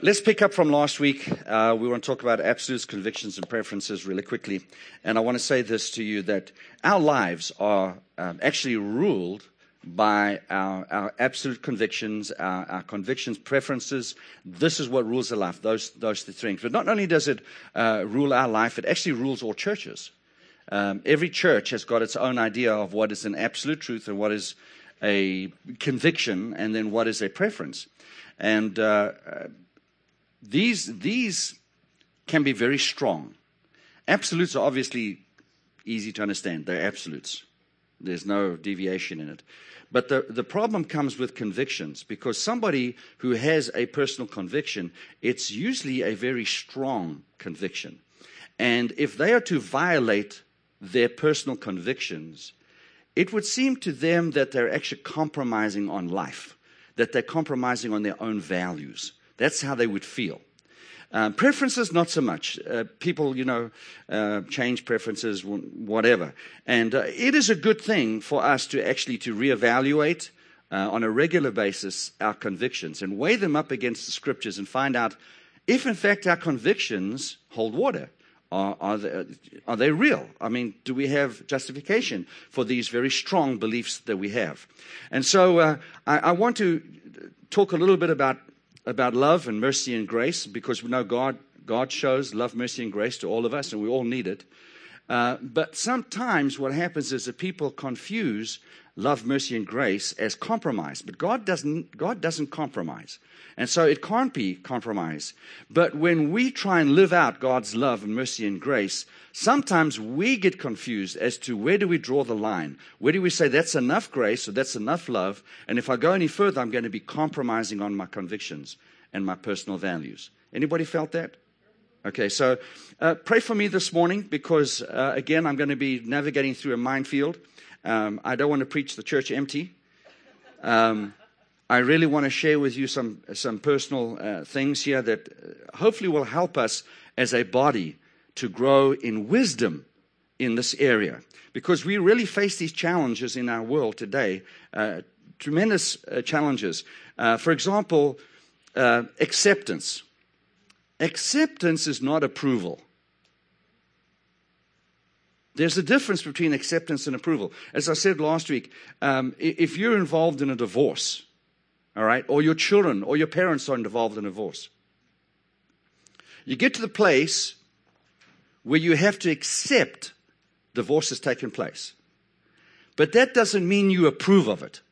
Let's pick up from last week. We want to talk about absolutes, convictions, and preferences really quickly. And I want to say this to you, that our lives are actually ruled by our absolute convictions, our convictions, preferences. This is what rules our life, those three things. But not only does it rule our life, it actually rules all churches. Every church has got its own idea of what is an absolute truth and what is a conviction, and then what is a preference. And these can be very strong. Absolutes are obviously easy to understand. They're absolutes. There's no deviation in it. But the problem comes with convictions, because somebody who has a personal conviction, it's usually a very strong conviction. And if they are to violate their personal convictions, it would seem to them that they're actually compromising on life, that they're compromising on their own values. That's how they would feel. Preferences, not so much. People, change preferences, whatever. And it is a good thing for us to actually to reevaluate on a regular basis our convictions and weigh them up against the scriptures and find out if, in fact, our convictions hold water. Are they real? I mean, do we have justification for these very strong beliefs that we have? And so I want to talk a little bit about love and mercy and grace, because we know God shows love, mercy, and grace to all of us, and we all need it. But sometimes what happens is that people confuse love, mercy, and grace as compromise. But God doesn't compromise. And so it can't be compromise. But when we try and live out God's love and mercy and grace, sometimes we get confused as to where do we draw the line? Where do we say that's enough grace or that's enough love? And if I go any further, I'm going to be compromising on my convictions and my personal values. Anybody felt that? Okay, so pray for me this morning, because, again, I'm going to be navigating through a minefield. I don't want to preach the church empty. I really want to share with you some personal things here that hopefully will help us as a body to grow in wisdom in this area. Because we really face these challenges in our world today, tremendous challenges. For example, acceptance. Acceptance is not approval. There's a difference between acceptance and approval. As I said last week, if you're involved in a divorce, all right, or your children or your parents are involved in a divorce, you get to the place where you have to accept divorce has taken place. But that doesn't mean you approve of it.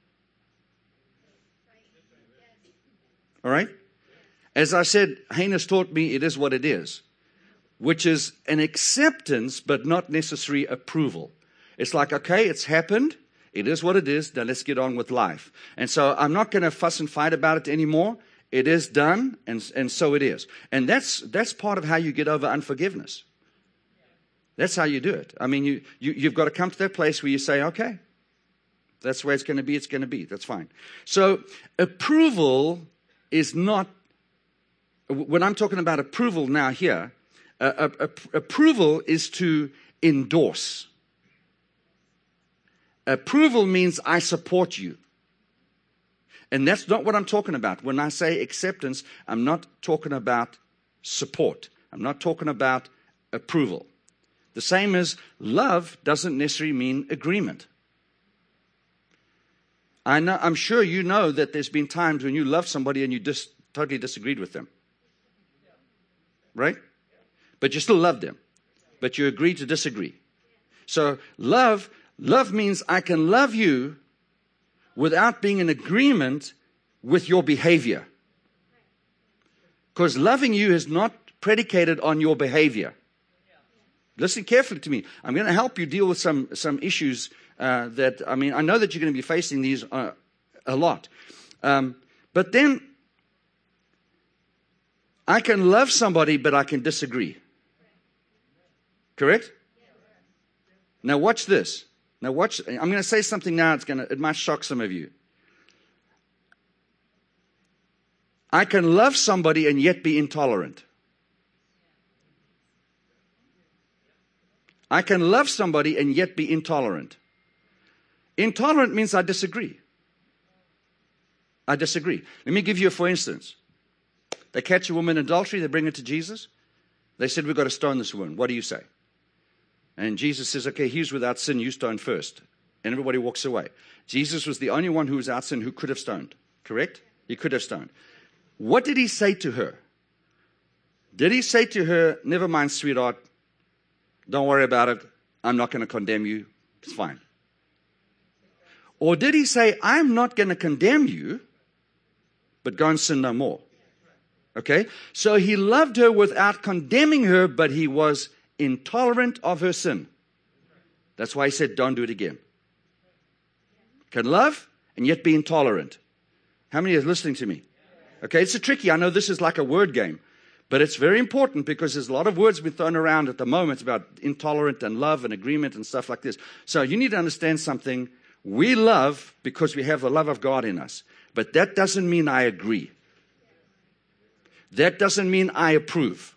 All right? As I said, Hainis taught me it is what it is, which is an acceptance but not necessary approval. It's like, okay, it's happened. It is what it is. Now let's get on with life. And so I'm not going to fuss and fight about it anymore. It is done, and so it is. And that's part of how you get over unforgiveness. That's how you do it. I mean, you've got to come to that place where you say, okay, that's the way it's going to be. It's going to be. That's fine. So approval is not, when I'm talking about approval now here, approval is to endorse. Approval means I support you. And that's not what I'm talking about. When I say acceptance, I'm not talking about support. I'm not talking about approval. The same as love doesn't necessarily mean agreement. I'm sure you know that there's been times when you love somebody and you totally disagreed with them. Right? But you still love them. But you agree to disagree. So love means I can love you without being in agreement with your behavior. Because loving you is not predicated on your behavior. Listen carefully to me. I'm going to help you deal with some issues I know that you're going to be facing these a lot. But then I can love somebody, but I can disagree. Correct? Now watch this. I'm going to say something now. It might shock some of you. I can love somebody and yet be intolerant. I can love somebody and yet be intolerant. Intolerant means I disagree. Let me give you a for instance. They catch a woman in adultery, they bring her to Jesus. They said, we've got to stone this woman. What do you say? And Jesus says, okay, he's without sin, you stone first. And everybody walks away. Jesus was the only one who was without sin who could have stoned. Correct? He could have stoned. What did he say to her? Did he say to her, never mind, sweetheart, don't worry about it, I'm not going to condemn you, it's fine? Or did he say, I'm not going to condemn you, but go and sin no more? Okay? So he loved her without condemning her, but he was intolerant of her sin. That's why he said, don't do it again. Can love and yet be intolerant. How many are listening to me? Okay, it's a tricky. I know this is like a word game, but it's very important because there's a lot of words being thrown around at the moment about intolerant and love and agreement and stuff like this. So you need to understand something. We love because we have the love of God in us. But that doesn't mean I agree. That doesn't mean I approve.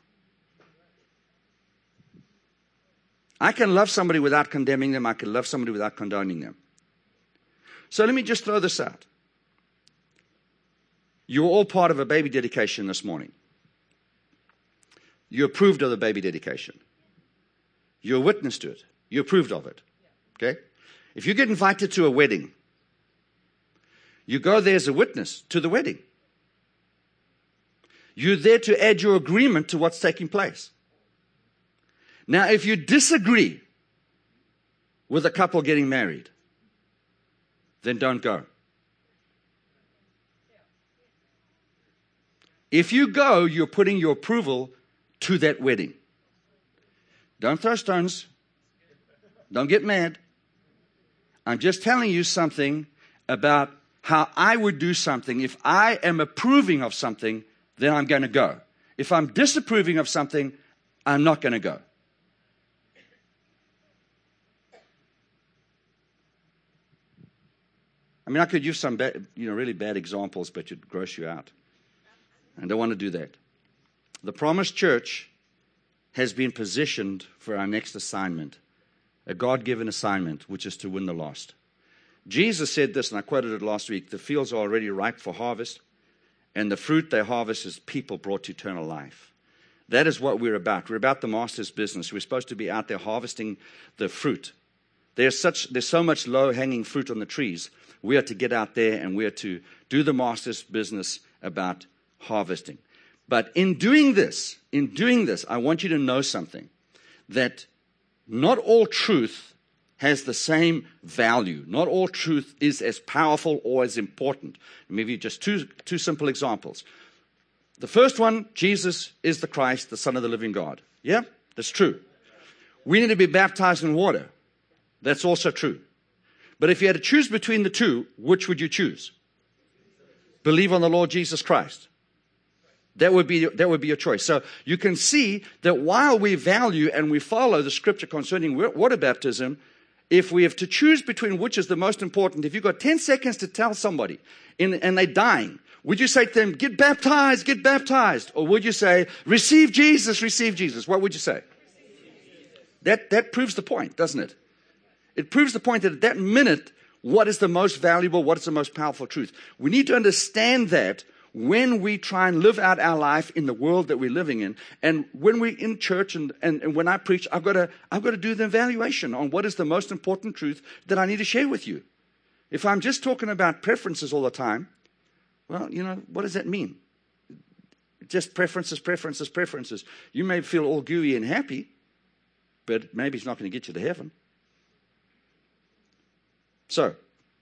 I can love somebody without condemning them. I can love somebody without condoning them. So let me just throw this out. You were all part of a baby dedication this morning. You approved of the baby dedication. You're a witness to it. You approved of it. Okay? If you get invited to a wedding, you go there as a witness to the wedding. You're there to add your agreement to what's taking place. Now, if you disagree with a couple getting married, then don't go. If you go, you're putting your approval to that wedding. Don't throw stones. Don't get mad. I'm just telling you something about how I would do something. If I am approving of something, then I'm going to go. If I'm disapproving of something, I'm not going to go. I mean, I could use some really bad examples, but it'd gross you out. I don't want to do that. The Promised Church has been positioned for our next assignment, a God-given assignment, which is to win the lost. Jesus said this, and I quoted it last week, the fields are already ripe for harvest, and the fruit they harvest is people brought to eternal life. That is what we're about. We're about the Master's business. We're supposed to be out there harvesting the fruit. There's so much low-hanging fruit on the trees. We are to get out there and we are to do the Master's business about harvesting. But in doing this, I want you to know something, that not all truth has the same value. Not all truth is as powerful or as important. Maybe just two simple examples. The first one, Jesus is the Christ, the Son of the living God. Yeah, that's true. We need to be baptized in water. That's also true. But if you had to choose between the two, which would you choose? Believe on the Lord Jesus Christ. That would be your choice. So you can see that while we value and we follow the scripture concerning water baptism, if we have to choose between which is the most important, if you've got 10 seconds to tell somebody and they're dying, would you say to them, get baptized, get baptized? Or would you say, receive Jesus, receive Jesus? What would you say? That proves the point, doesn't it? It proves the point that at that minute, what is the most valuable, what is the most powerful truth? We need to understand that when we try and live out our life in the world that we're living in, and when we're in church and when I preach, I've got to do the evaluation on what is the most important truth that I need to share with you. If I'm just talking about preferences all the time, well, what does that mean? Just preferences, preferences, preferences. You may feel all gooey and happy, but maybe it's not going to get you to heaven. So,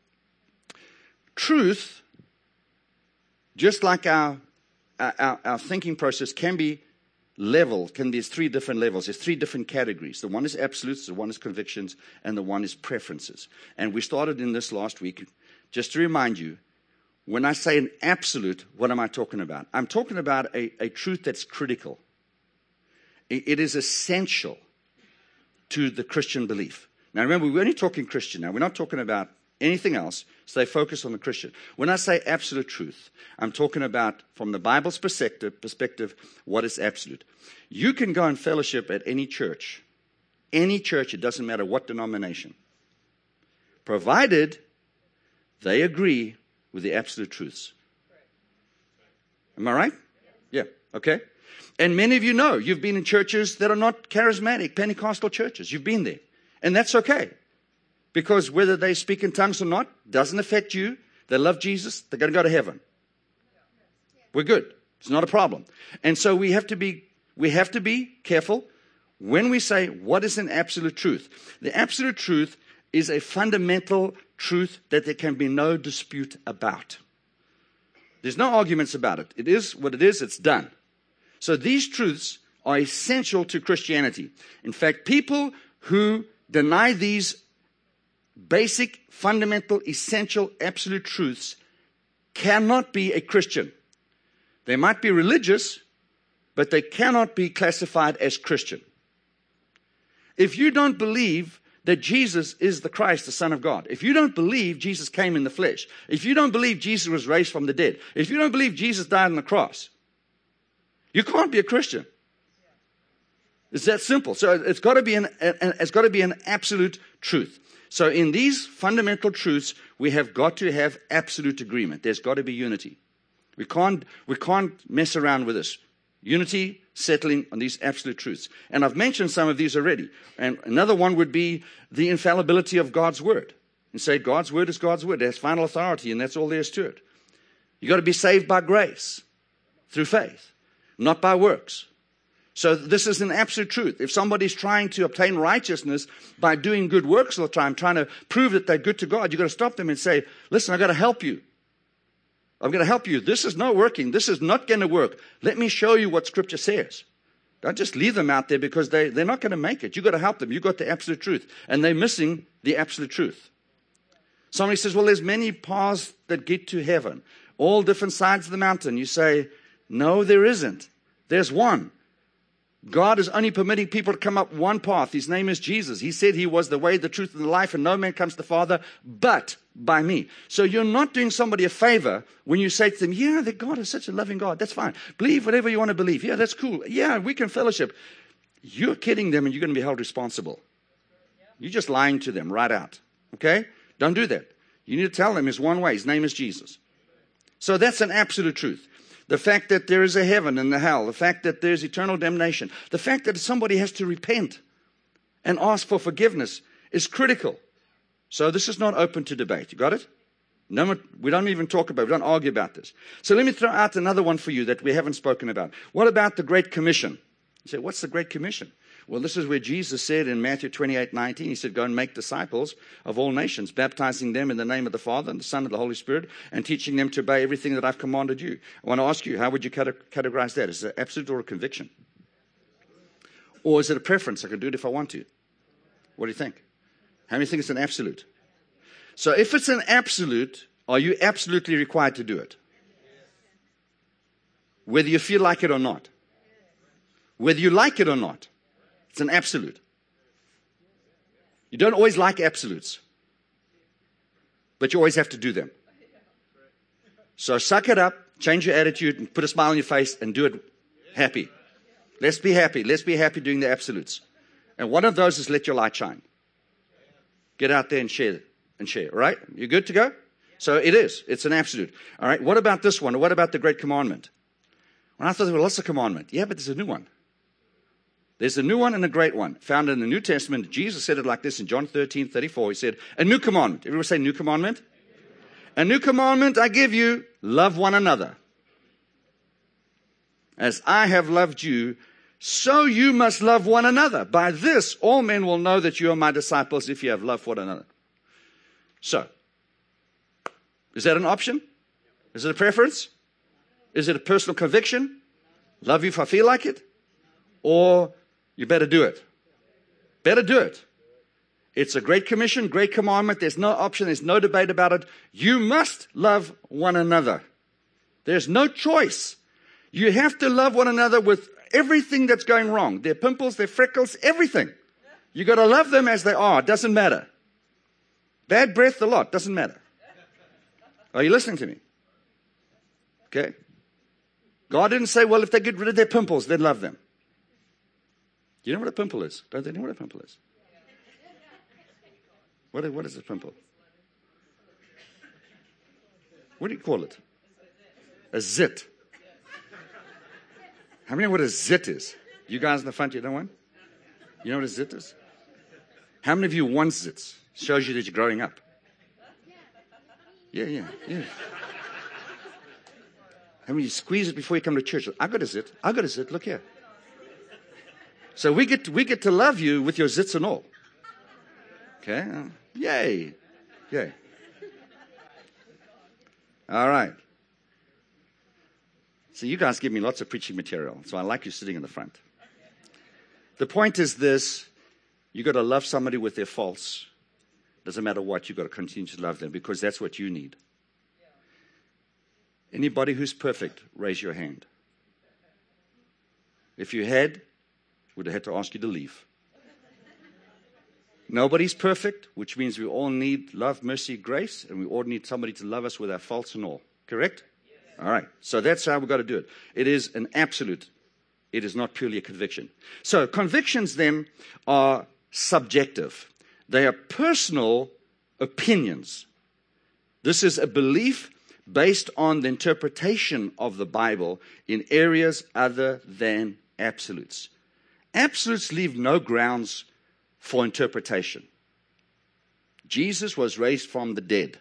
truth, just like our thinking process, can be leveled. There's three different levels. There's three different categories. The one is absolutes, the one is convictions, and the one is preferences. And we started in this last week. Just to remind you, when I say an absolute, what am I talking about? I'm talking about a truth that's critical. It is essential to the Christian belief. Now remember, we're only talking Christian now. We're not talking about anything else. Stay focused on the Christian. When I say absolute truth, I'm talking about, from the Bible's perspective, what is absolute. You can go and fellowship at any church, it doesn't matter what denomination, provided they agree with the absolute truths. Am I right? Yeah, okay? And many of you know, you've been in churches that are not charismatic, Pentecostal churches. You've been there. And that's okay. Because whether they speak in tongues or not, doesn't affect you. They love Jesus. They're going to go to heaven. We're good. It's not a problem. And so we have to be careful when we say, what is an absolute truth? The absolute truth is a fundamental truth that there can be no dispute about. There's no arguments about it. It is what it is. It's done. So these truths are essential to Christianity. In fact, people who deny these basic, fundamental, essential, absolute truths cannot be a Christian. They might be religious, but they cannot be classified as Christian. If you don't believe that Jesus is the Christ, the Son of God, if you don't believe Jesus came in the flesh, if you don't believe Jesus was raised from the dead, if you don't believe Jesus died on the cross, you can't be a Christian. It's that simple. So it's got to be an absolute truth. So in these fundamental truths, we have got to have absolute agreement. There's got to be unity. We can't mess around with this. Unity, settling on these absolute truths. And I've mentioned some of these already. And another one would be the infallibility of God's word. And say God's word is God's word. It has final authority, and that's all there is to it. You've got to be saved by grace, through faith, not by works. So this is an absolute truth. If somebody's trying to obtain righteousness by doing good works all the time, trying to prove that they're good to God, you've got to stop them and say, listen, I've got to help you. I'm going to help you. This is not working. This is not going to work. Let me show you what Scripture says. Don't just leave them out there because they're not going to make it. You've got to help them. You've got the absolute truth. And they're missing the absolute truth. Somebody says, well, there's many paths that get to heaven. All different sides of the mountain. You say, no, there isn't. There's one. God is only permitting people to come up one path. His name is Jesus. He said he was the way, the truth, and the life, and no man comes to the Father but by me. So you're not doing somebody a favor when you say to them, yeah, that God is such a loving God. That's fine. Believe whatever you want to believe. Yeah, that's cool. Yeah, we can fellowship. You're kidding them and you're going to be held responsible. You're just lying to them right out. Okay? Don't do that. You need to tell them there's one way. His name is Jesus. So that's an absolute truth. The fact that there is a heaven and a hell, the fact that there's eternal damnation, the fact that somebody has to repent and ask for forgiveness is critical. So this is not open to debate. You got it? No, we don't even talk about it. We don't argue about this. So let me throw out another one for you that we haven't spoken about. What about the Great Commission? You say, what's the Great Commission? Well, this is where Jesus said in Matthew 28:19, he said, go and make disciples of all nations, baptizing them in the name of the Father and the Son and the Holy Spirit, and teaching them to obey everything that I've commanded you. I want to ask you, how would you categorize that? Is it absolute or a conviction? Or is it a preference? I can do it if I want to. What do you think? How many think it's an absolute? So if it's an absolute, are you absolutely required to do it? Whether you feel like it or not. Whether you like it or not. It's an absolute. You don't always like absolutes. But you always have to do them. So suck it up, change your attitude, and put a smile on your face, and do it happy. Let's be happy. Let's be happy doing the absolutes. And one of those is let your light shine. Get out there and share it. All right? You good to go? So it is. It's an absolute. All right? What about this one? Or what about the Great Commandment? Well, I thought there were lots of commandments. Yeah, but there's a new one. There's a new one and a great one. Found in the New Testament. Jesus said it like this in John 13:34. He said, a new commandment. Everyone say new commandment? A new commandment I give you, love one another. As I have loved you, so you must love one another. By this, all men will know that you are my disciples if you have love for one another. So, is that an option? Is it a preference? Is it a personal conviction? Love you if I feel like it? Or you better do it. Better do it. It's a great commission, great commandment. There's no option. There's no debate about it. You must love one another. There's no choice. You have to love one another with everything that's going wrong. Their pimples, their freckles, everything. You got to love them as they are. It doesn't matter. Bad breath, a lot. Doesn't matter. Are you listening to me? Okay. God didn't say, well, if they get rid of their pimples, then love them. Do you know what a pimple is? Don't they know what a pimple is? What is a pimple? What do you call it? A zit. How many know what a zit is? You guys in the front, you know one? You know what a zit is? How many of you want zits? Shows you that you're growing up. Yeah. How many you squeeze it before you come to church? I got a zit. Look here. So we get to love you with your zits and all. Okay? Yay. All right. So you guys give me lots of preaching material, so I like you sitting in the front. The point is this: you got to love somebody with their faults. Doesn't matter what, you got to continue to love them because that's what you need. Anybody who's perfect, raise your hand. If you would have had to ask you to leave. Nobody's perfect, which means we all need love, mercy, grace, and we all need somebody to love us with our faults and all. Correct? Yes. All right. So that's how we've got to do it. It is an absolute. It is not purely a conviction. So convictions then are subjective. They are personal opinions. This is a belief based on the interpretation of the Bible in areas other than absolutes. Absolutes leave no grounds for interpretation. Jesus was raised from the dead.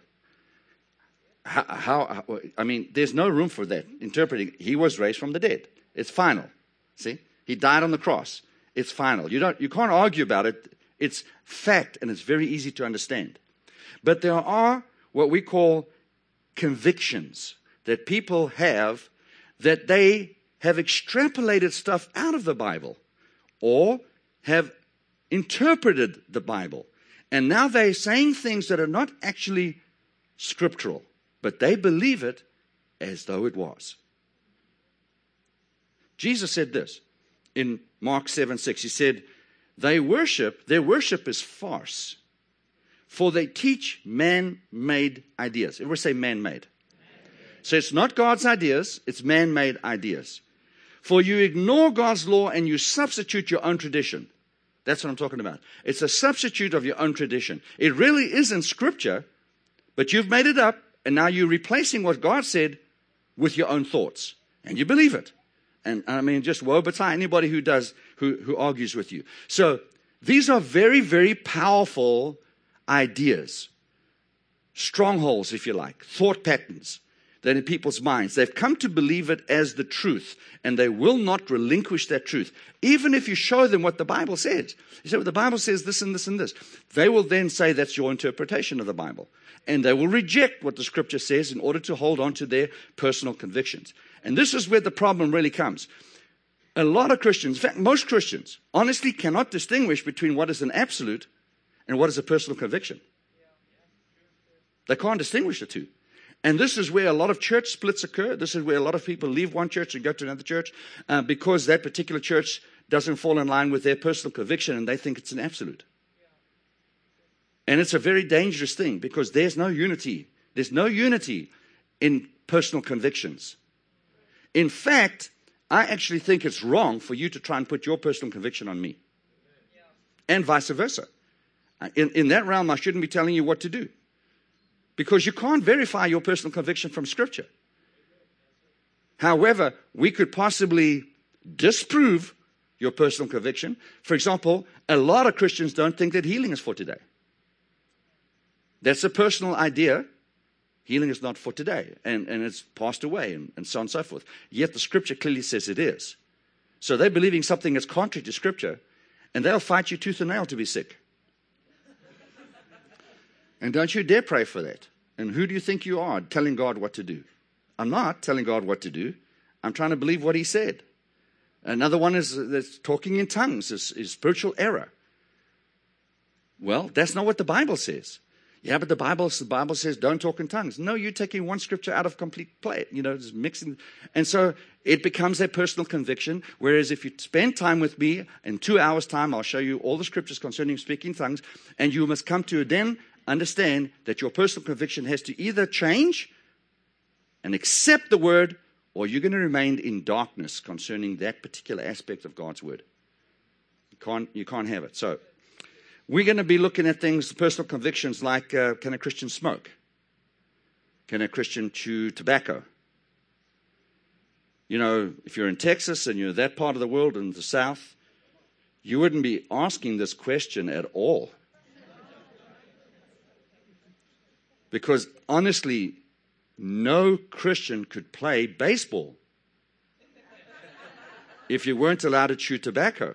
There's no room for that. Interpreting, he was raised from the dead. It's final. See? He died on the cross. It's final. You can't argue about it. It's fact, and it's very easy to understand. But there are what we call convictions that people have, that they have extrapolated stuff out of the Bible or have interpreted the Bible. And now they're saying things that are not actually scriptural, but they believe it as though it was. Jesus said this in Mark 7:6. He said, their worship is farce, for they teach man-made ideas. Everybody say man-made. So it's not God's ideas, it's man-made ideas. For you ignore God's law and you substitute your own tradition. That's what I'm talking about. It's a substitute of your own tradition. It really isn't scripture, but you've made it up, and now you're replacing what God said with your own thoughts. And you believe it. And just woe betide anybody who argues with you. So these are very, very powerful ideas. Strongholds, if you like. Thought patterns that in people's minds, they've come to believe it as the truth, and they will not relinquish that truth. Even if you show them what the Bible says. You say, well, the Bible says this and this and this. They will then say that's your interpretation of the Bible. And they will reject what the scripture says in order to hold on to their personal convictions. And this is where the problem really comes. A lot of Christians, in fact, most Christians, honestly cannot distinguish between what is an absolute and what is a personal conviction. They can't distinguish the two. And this is where a lot of church splits occur. This is where a lot of people leave one church and go to another church because that particular church doesn't fall in line with their personal conviction and they think it's an absolute. And it's a very dangerous thing because there's no unity. There's no unity in personal convictions. In fact, I actually think it's wrong for you to try and put your personal conviction on me. And vice versa. In that realm, I shouldn't be telling you what to do. Because you can't verify your personal conviction from Scripture. However, we could possibly disprove your personal conviction. For example, a lot of Christians don't think that healing is for today. That's a personal idea. Healing is not for today. And it's passed away and so on and so forth. Yet the Scripture clearly says it is. So they're believing something that's contrary to Scripture. And they'll fight you tooth and nail to be sick. And don't you dare pray for that. And who do you think you are telling God what to do? I'm not telling God what to do. I'm trying to believe what he said. Another one is talking in tongues is spiritual error. Well, that's not what the Bible says. Yeah, but the Bible says don't talk in tongues. No, you're taking one scripture out of complete play, just mixing. And so it becomes a personal conviction, whereas if you spend time with me, in 2 hours' time, I'll show you all the scriptures concerning speaking tongues, and you must come to then understand that your personal conviction has to either change and accept the word, or you're going to remain in darkness concerning that particular aspect of God's word. You can't have it. So we're going to be looking at things, personal convictions like, can a Christian smoke? Can a Christian chew tobacco? You know, if you're in Texas and you're that part of the world in the South, you wouldn't be asking this question at all. Because honestly, no Christian could play baseball if you weren't allowed to chew tobacco.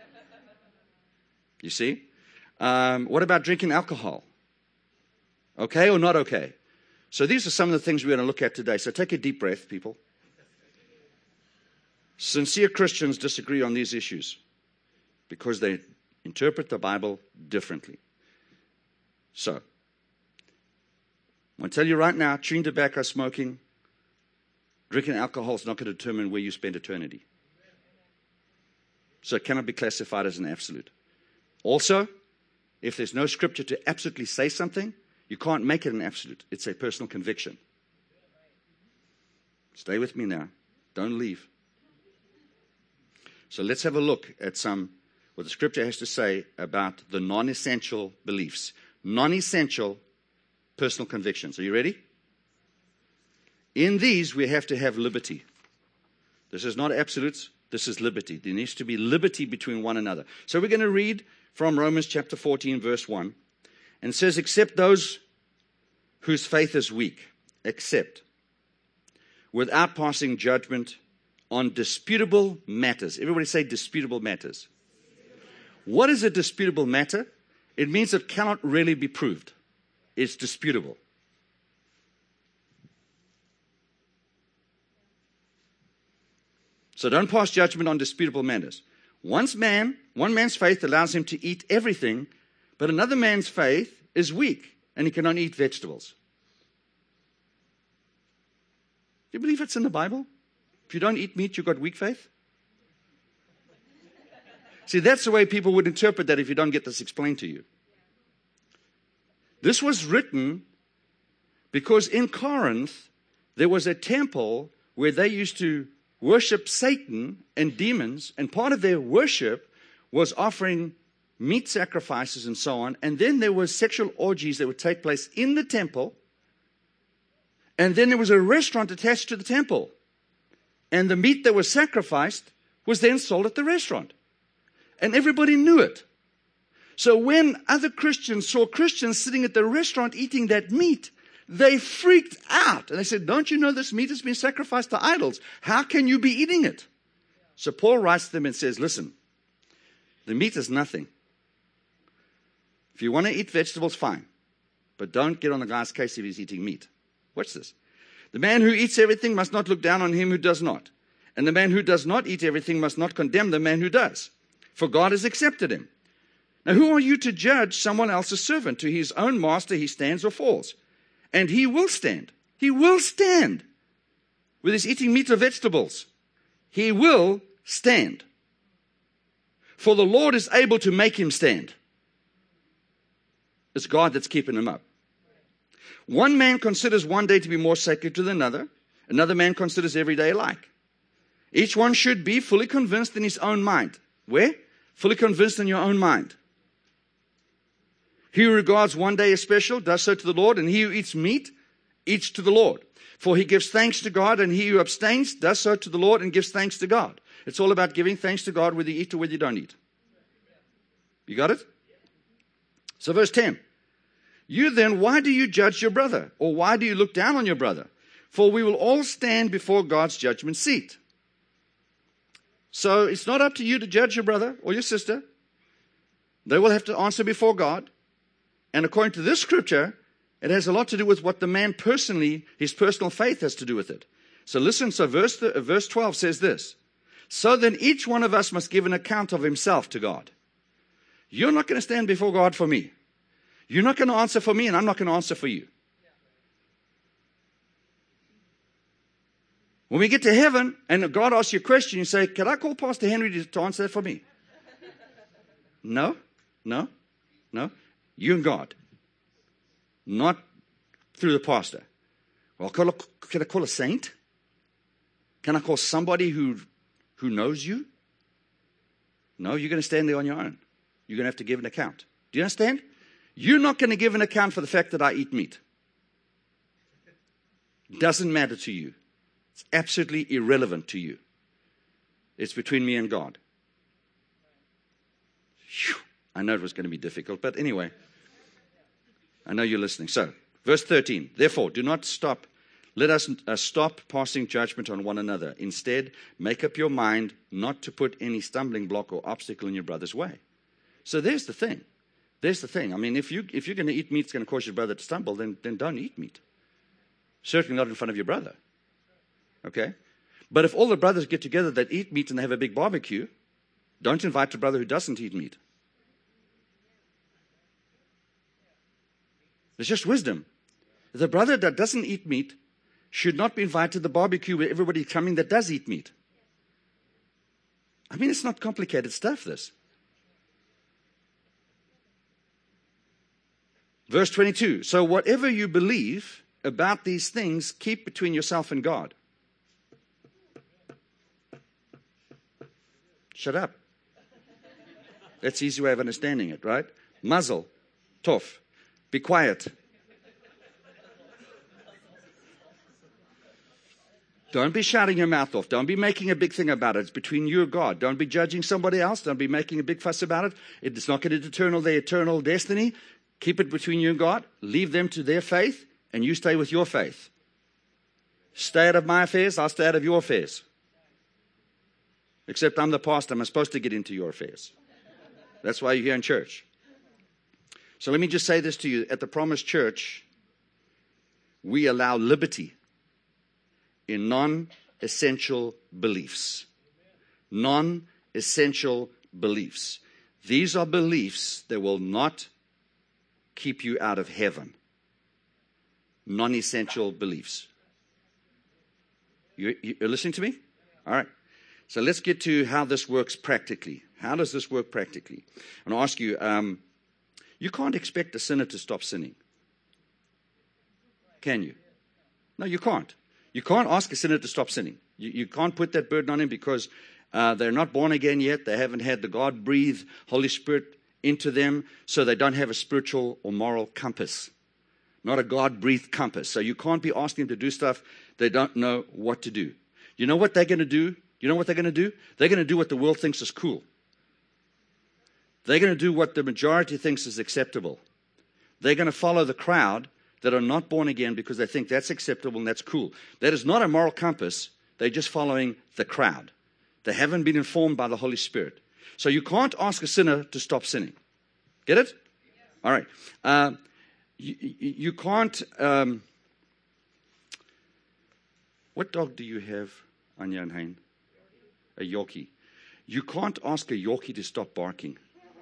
You see? What about drinking alcohol? Okay or not okay? So these are some of the things we're going to look at today. So take a deep breath, people. Sincere Christians disagree on these issues because they interpret the Bible differently. So, I'm going to tell you right now, chewing tobacco, smoking, drinking alcohol is not going to determine where you spend eternity. So it cannot be classified as an absolute. Also, if there's no scripture to absolutely say something, you can't make it an absolute. It's a personal conviction. Stay with me now. Don't leave. So let's have a look at what the scripture has to say about the non-essential beliefs. Non-essential personal convictions. Are you ready? In these, we have to have liberty. This is not absolutes. This is liberty. There needs to be liberty between one another. So we're going to read from Romans chapter 14, verse 1. And it says, except those whose faith is weak, except without passing judgment on disputable matters. Everybody say disputable matters. What is a disputable matter? It means it cannot really be proved. It's disputable. So don't pass judgment on disputable matters. One man's faith allows him to eat everything, but another man's faith is weak, and he can only eat vegetables. Do you believe it's in the Bible? If you don't eat meat, you've got weak faith? See, that's the way people would interpret that if you don't get this explained to you. This was written because in Corinth, there was a temple where they used to worship Satan and demons, and part of their worship was offering meat sacrifices and so on, and then there was sexual orgies that would take place in the temple, and then there was a restaurant attached to the temple, and the meat that was sacrificed was then sold at the restaurant, and everybody knew it. So when other Christians saw Christians sitting at the restaurant eating that meat, they freaked out. And they said, don't you know this meat has been sacrificed to idols? How can you be eating it? So Paul writes to them and says, listen, the meat is nothing. If you want to eat vegetables, fine. But don't get on the guy's case if he's eating meat. Watch this. The man who eats everything must not look down on him who does not. And the man who does not eat everything must not condemn the man who does. For God has accepted him. Now, who are you to judge someone else's servant? To his own master he stands or falls. And he will stand. He will stand. Whether he's eating meat or vegetables, he will stand. For the Lord is able to make him stand. It's God that's keeping him up. One man considers one day to be more sacred than another. Another man considers every day alike. Each one should be fully convinced in his own mind. Where? Fully convinced in your own mind. He who regards one day as special does so to the Lord, and he who eats meat eats to the Lord. For he gives thanks to God, and he who abstains does so to the Lord and gives thanks to God. It's all about giving thanks to God whether you eat or whether you don't eat. You got it? So verse 10. You then, why do you judge your brother? Or why do you look down on your brother? For we will all stand before God's judgment seat. So it's not up to you to judge your brother or your sister. They will have to answer before God. And according to this scripture, it has a lot to do with what the man personally, his personal faith has to do with it. So listen, so verse 12 says this. So then each one of us must give an account of himself to God. You're not going to stand before God for me. You're not going to answer for me, and I'm not going to answer for you. When we get to heaven and God asks you a question, you say, can I call Pastor Henry to answer that for me? No. You and God. Not through the pastor. Well, can I call a saint? Can I call somebody who knows you? No, you're going to stand there on your own. You're going to have to give an account. Do you understand? You're not going to give an account for the fact that I eat meat. Doesn't matter to you. It's absolutely irrelevant to you. It's between me and God. Whew. I know it was going to be difficult, but anyway, I know you're listening. So, verse 13, therefore, do not stop. Let us stop passing judgment on one another. Instead, make up your mind not to put any stumbling block or obstacle in your brother's way. So there's the thing. There's the thing. I mean, if you're going to eat meat that's going to cause your brother to stumble, then don't eat meat. Certainly not in front of your brother. Okay? But if all the brothers get together that eat meat and they have a big barbecue, don't invite the brother who doesn't eat meat. It's just wisdom. The brother that doesn't eat meat should not be invited to the barbecue where everybody's coming that does eat meat. I mean, it's not complicated stuff, this. Verse 22, so whatever you believe about these things, keep between yourself and God. Shut up. That's the easy way of understanding it, right? Muzzle. Tough. Be quiet. Don't be shouting your mouth off. Don't be making a big thing about it. It's between you and God. Don't be judging somebody else. Don't be making a big fuss about it. It's not going to determine their eternal destiny. Keep it between you and God. Leave them to their faith, and you stay with your faith. Stay out of my affairs. I'll stay out of your affairs. Except I'm the pastor. I'm supposed to get into your affairs. That's why you're here in church. So let me just say this to you. At the Promise Church, we allow liberty in non-essential beliefs. Non-essential beliefs. These are beliefs that will not keep you out of heaven. Non-essential beliefs. You're listening to me? All right. So let's get to how this works practically. How does this work practically? I'm going to ask you, you can't expect a sinner to stop sinning. Can you? No, you can't. You can't ask a sinner to stop sinning. You can't put that burden on him because they're not born again yet. They haven't had the God-breathed Holy Spirit into them, so they don't have a spiritual or moral compass. Not a God-breathed compass. So you can't be asking them to do stuff they don't know what to do. You know what they're going to do? You know what they're going to do? They're going to do what the world thinks is cool. They're going to do what the majority thinks is acceptable. They're going to follow the crowd that are not born again because they think that's acceptable and that's cool. That is not a moral compass. They're just following the crowd. They haven't been informed by the Holy Spirit. So you can't ask a sinner to stop sinning. Get it? All right. You can't... what dog do you have, Anya and Hein? A Yorkie. You can't ask a Yorkie to stop barking.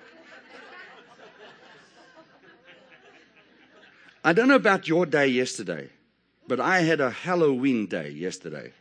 I don't know about your day yesterday, but I had a Halloween day yesterday.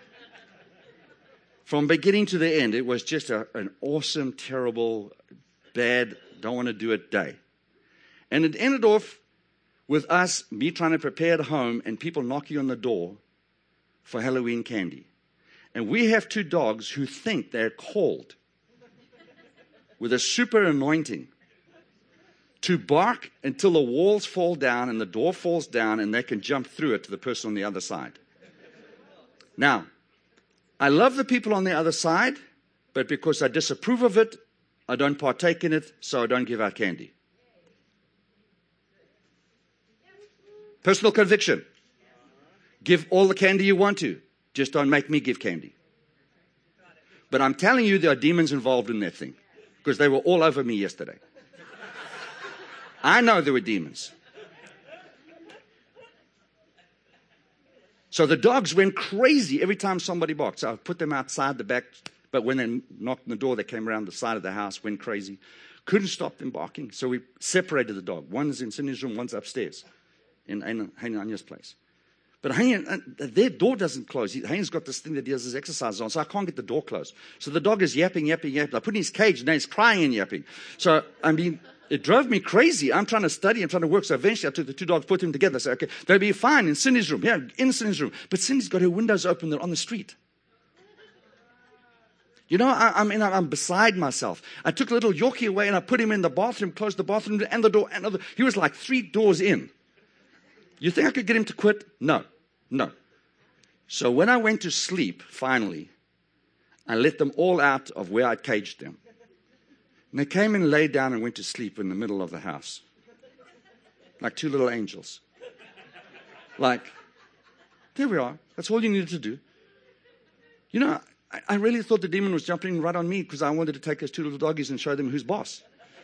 From beginning to the end, it was just an awesome, terrible, bad, don't want to do it day. And it ended off with me trying to prepare at home and people knocking on the door for Halloween candy. And we have two dogs who think they're called with a super anointing to bark until the walls fall down and the door falls down and they can jump through it to the person on the other side. Now, I love the people on the other side, but because I disapprove of it, I don't partake in it, so I don't give out candy. Personal conviction. Give all the candy you want to. Just don't make me give candy. But I'm telling you there are demons involved in that thing because they were all over me yesterday. I know there were demons. So the dogs went crazy every time somebody barked. So I put them outside the back. But when they knocked on the door, they came around the side of the house, went crazy. Couldn't stop them barking. So we separated the dog. One's in Cindy's room, one's upstairs in Anya's place. But their door doesn't close. Haynes got this thing that he does his exercises on, so I can't get the door closed. So the dog is yapping. I put him in his cage, and now he's crying and yapping. So, I mean, it drove me crazy. I'm trying to study, I'm trying to work. So eventually I took the two dogs, put them together. I said, okay, they'll be fine in Cindy's room. Yeah, in Cindy's room. But Cindy's got her windows open. They're on the street. You know, I'm beside myself. I took a little Yorkie away and I put him in the bathroom, closed the bathroom and the door. He was like 3 doors in. You think I could get him to quit? No. So when I went to sleep, finally, I let them all out of where I'd caged them. And they came and laid down and went to sleep in the middle of the house. Like two little angels. Like, there we are. That's all you needed to do. You know, I really thought the demon was jumping right on me because I wanted to take those two little doggies and show them who's boss.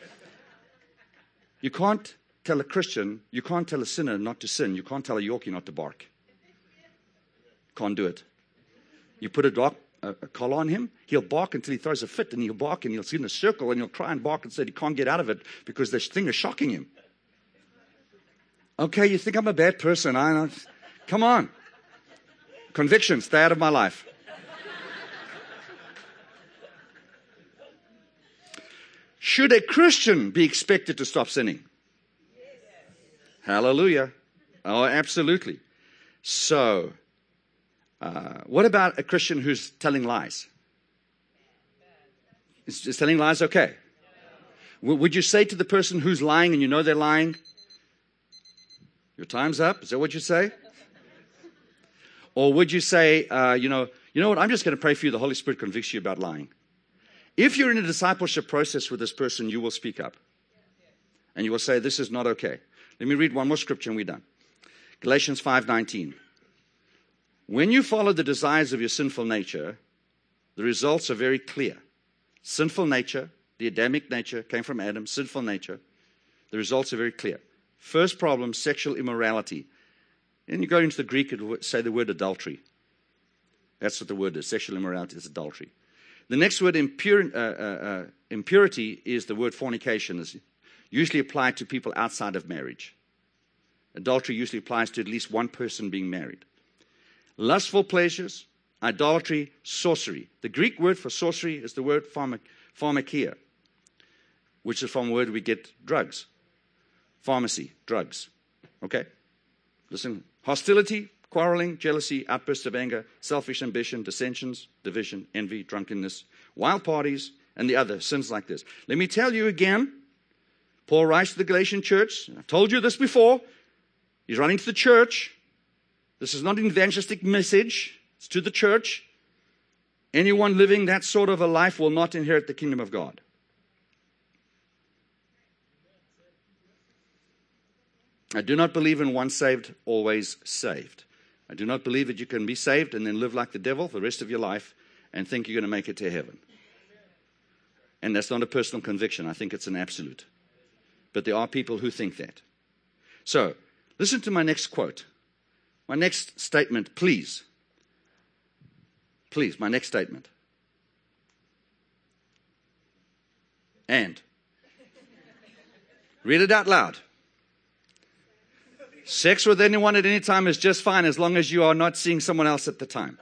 You can't tell a Christian, you can't tell a sinner not to sin. You can't tell a Yorkie not to bark. Can't do it. You put a collar on him, he'll bark until he throws a fit, and he'll bark and he'll sit in a circle and he'll try and bark and say he can't get out of it because this thing is shocking him. Okay, you think I'm a bad person. Come on. Conviction, stay out of my life. Should a Christian be expected to stop sinning? Yes. Hallelujah. Oh, absolutely. So, what about a Christian who's telling lies? Is telling lies okay? Would you say to the person who's lying and you know they're lying, your time's up? Is that what you say? Or would you say, you know what, I'm just going to pray for you. The Holy Spirit convicts you about lying. If you're in a discipleship process with this person, you will speak up. And you will say, this is not okay. Let me read one more scripture and we're done. Galatians 5:19. When you follow the desires of your sinful nature, the results are very clear. Sinful nature, the Adamic nature came from Adam, sinful nature. The results are very clear. First problem, sexual immorality. And you go into the Greek, it would say the word adultery. That's what the word is. Sexual immorality is adultery. The next word, impurity, is the word fornication. It's usually applied to people outside of marriage. Adultery usually applies to at least one person being married. Lustful pleasures, idolatry, sorcery. The Greek word for sorcery is the word pharmakia, which is from the word we get drugs. Pharmacy, drugs. Okay? Listen, hostility, quarreling, jealousy, outbursts of anger, selfish ambition, dissensions, division, envy, drunkenness, wild parties, and the other sins like this. Let me tell you again, Paul writes to the Galatian church. I've told you this before. He's writing to the church. This is not an evangelistic message. It's to the church. Anyone living that sort of a life will not inherit the kingdom of God. I do not believe in once saved, always saved. I do not believe that you can be saved and then live like the devil for the rest of your life and think you're going to make it to heaven. And that's not a personal conviction. I think it's an absolute. But there are people who think that. So, listen to my next quote. My next statement, please. Please, my next statement. And. Read it out loud. Sex with anyone at any time is just fine as long as you are not seeing someone else at the time.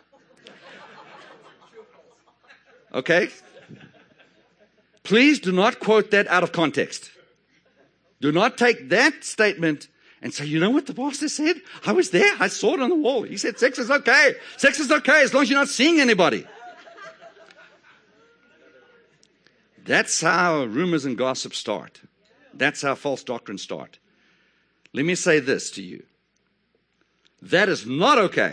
Okay? Please do not quote that out of context. Do not take that statement and say, you know what the pastor said? I was there. I saw it on the wall. He said sex is okay. Sex is okay as long as you're not seeing anybody. That's how rumors and gossip start. That's how false doctrines start. Let me say this to you. That is not okay.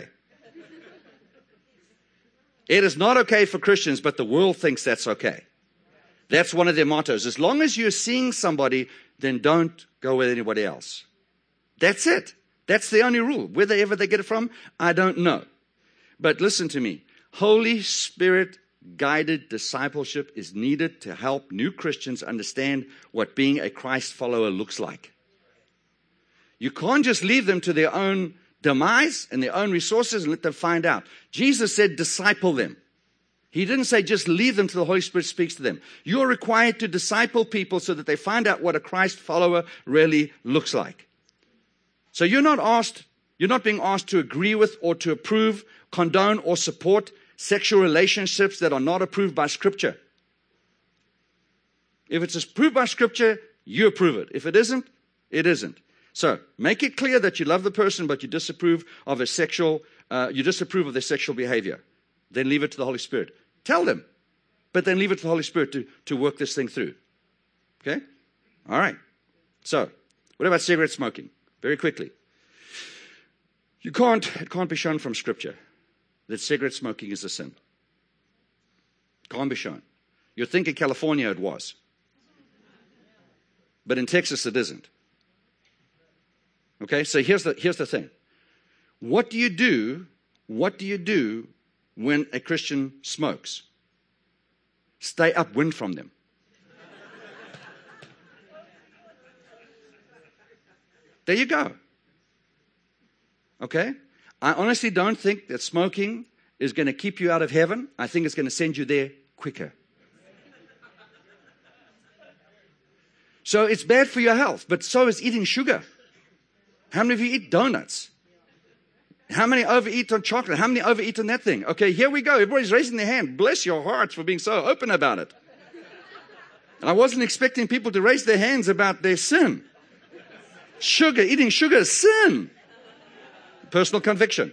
It is not okay for Christians, but the world thinks that's okay. That's one of their mottos. As long as you're seeing somebody, then don't go with anybody else. That's it. That's the only rule. Whether ever they get it from, I don't know. But listen to me. Holy Spirit guided discipleship is needed to help new Christians understand what being a Christ follower looks like. You can't just leave them to their own demise and their own resources and let them find out. Jesus said, disciple them. He didn't say just leave them till the Holy Spirit speaks to them. You're required to disciple people so that they find out what a Christ follower really looks like. So you're not being asked to agree with or to approve, condone or support sexual relationships that are not approved by Scripture. If it's approved by Scripture, you approve it. If it isn't, it isn't. So make it clear that you love the person, but you disapprove of their sexual behavior. Then leave it to the Holy Spirit. Tell them, but then leave it to the Holy Spirit to work this thing through. Okay? All right. So, what about cigarette smoking? Very quickly. It can't be shown from Scripture. that cigarette smoking is a sin. Can't be shown. You'd think in California it was. But in Texas it isn't. Okay, so here's the thing. What do you do when a Christian smokes? Stay upwind from them. There you go. Okay? I honestly don't think that smoking is going to keep you out of heaven. I think it's going to send you there quicker. So it's bad for your health, but so is eating sugar. How many of you eat donuts? How many overeat on chocolate? How many overeat on that thing? Okay, here we go. Everybody's raising their hand. Bless your hearts for being so open about it. I wasn't expecting people to raise their hands about their sin. Sugar, eating sugar is sin. Personal conviction.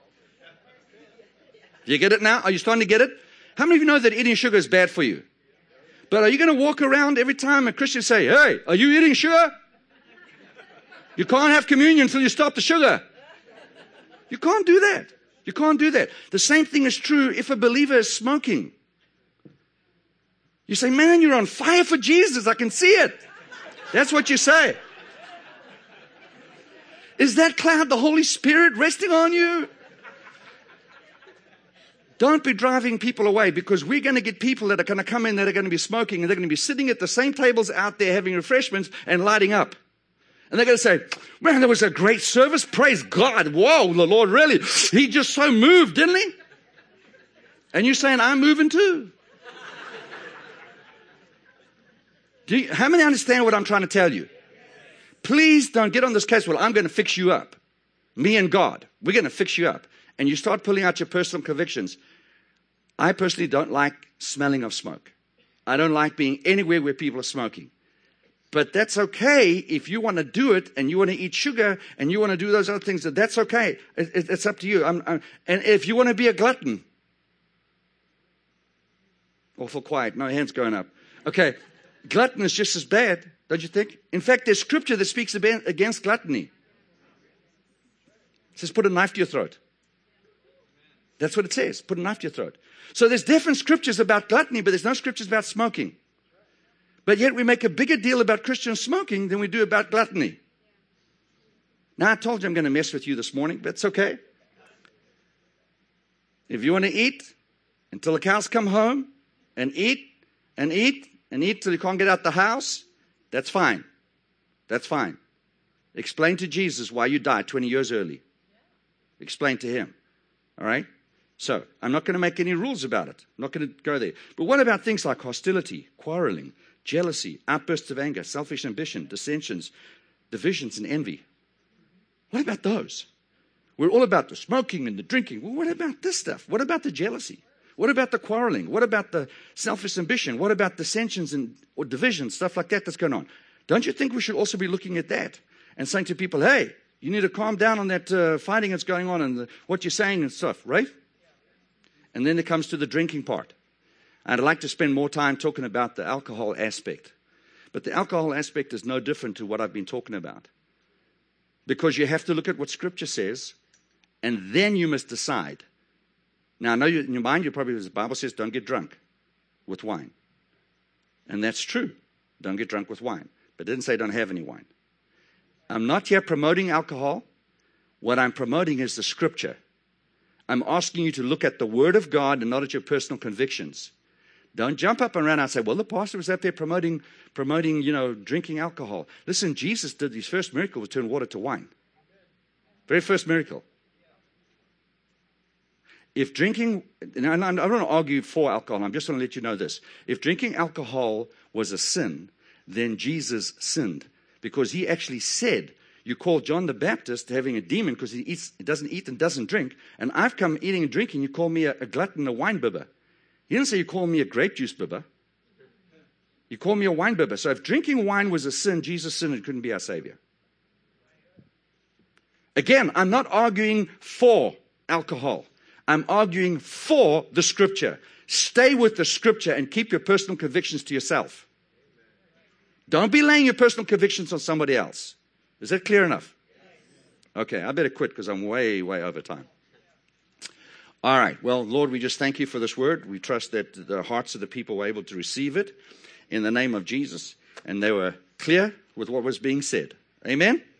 Do you get it now? Are you starting to get it? How many of you know that eating sugar is bad for you? But are you going to walk around every time a Christian say, hey, are you eating sugar? You can't have communion until you stop the sugar. You can't do that. You can't do that. The same thing is true if a believer is smoking. You say, man, you're on fire for Jesus. I can see it. That's what you say. Is that cloud the Holy Spirit resting on you? Don't be driving people away, because we're going to get people that are going to come in that are going to be smoking, and they're going to be sitting at the same tables out there having refreshments and lighting up. And they're going to say, man, that was a great service. Praise God. Whoa, the Lord really, he just so moved, didn't he? And you're saying, I'm moving too. How many understand what I'm trying to tell you? Please don't get on this case, well, I'm going to fix you up. Me and God, we're going to fix you up. And you start pulling out your personal convictions. I personally don't like smelling of smoke. I don't like being anywhere where people are smoking. But that's okay if you want to do it and you want to eat sugar and you want to do those other things. That's okay. It's up to you. And if you want to be a glutton. Awful quiet. No hands going up. Okay. Glutton is just as bad, don't you think? In fact, there's scripture that speaks against gluttony. It says, put a knife to your throat. That's what it says. Put a knife to your throat. So there's different scriptures about gluttony, but there's no scriptures about smoking. But yet we make a bigger deal about Christian smoking than we do about gluttony. Now, I told you I'm going to mess with you this morning, but it's okay. If you want to eat until the cows come home and eat and eat and eat till you can't get out the house, that's fine. That's fine. Explain to Jesus why you died 20 years early. Explain to him. All right? So, I'm not going to make any rules about it. I'm not going to go there. But what about things like hostility, quarreling, jealousy, outbursts of anger, selfish ambition, dissensions, divisions, and envy? What about those? We're all about the smoking and the drinking. Well, what about this stuff? What about the jealousy? What about the quarreling? What about the selfish ambition? What about dissensions or divisions, stuff like that that's going on? Don't you think we should also be looking at that and saying to people, hey, you need to calm down on that fighting that's going on and what you're saying and stuff, right? And then it comes to the drinking part. I'd like to spend more time talking about the alcohol aspect. But the alcohol aspect is no different to what I've been talking about. Because you have to look at what Scripture says, and then you must decide. Now, I know in your mind, the Bible says, don't get drunk with wine. And that's true. Don't get drunk with wine. But it didn't say don't have any wine. I'm not here promoting alcohol. What I'm promoting is the Scripture. I'm asking you to look at the Word of God and not at your personal convictions. Don't jump up and run out and say, well, the pastor was out there promoting, drinking alcohol. Listen, Jesus did his first miracle was turn water to wine. Very first miracle. If drinking, and I don't want to argue for alcohol, I'm just going to let you know this. If drinking alcohol was a sin, then Jesus sinned. Because he actually said, you call John the Baptist having a demon because he doesn't eat and doesn't drink. And I've come eating and drinking. You call me a glutton, a wine bibber. He didn't say you call me a grape juice bibber. You call me a wine bibber. So if drinking wine was a sin, Jesus sinned and couldn't be our Savior. Again, I'm not arguing for alcohol. I'm arguing for the Scripture. Stay with the Scripture and keep your personal convictions to yourself. Don't be laying your personal convictions on somebody else. Is that clear enough? Okay, I better quit because I'm way, way over time. All right. Well, Lord, we just thank you for this word. We trust that the hearts of the people were able to receive it in the name of Jesus, and they were clear with what was being said. Amen.